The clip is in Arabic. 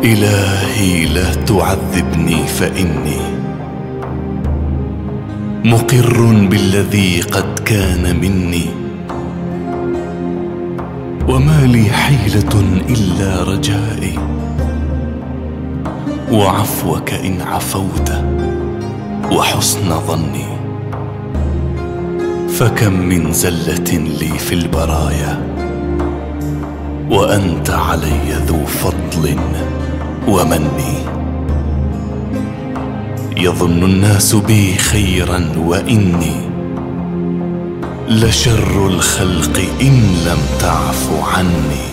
إلهي لا تعذبني فإني مقر بالذي قد كان مني، وما لي حيلة إلا رجائي وعفوك إن عفوت وحسن ظني. فكم من زلة لي في البرايا وأنت علي ذو فضل ومن. يظن الناس بي خيرا وإني لشر الخلق إن لم تعف عني.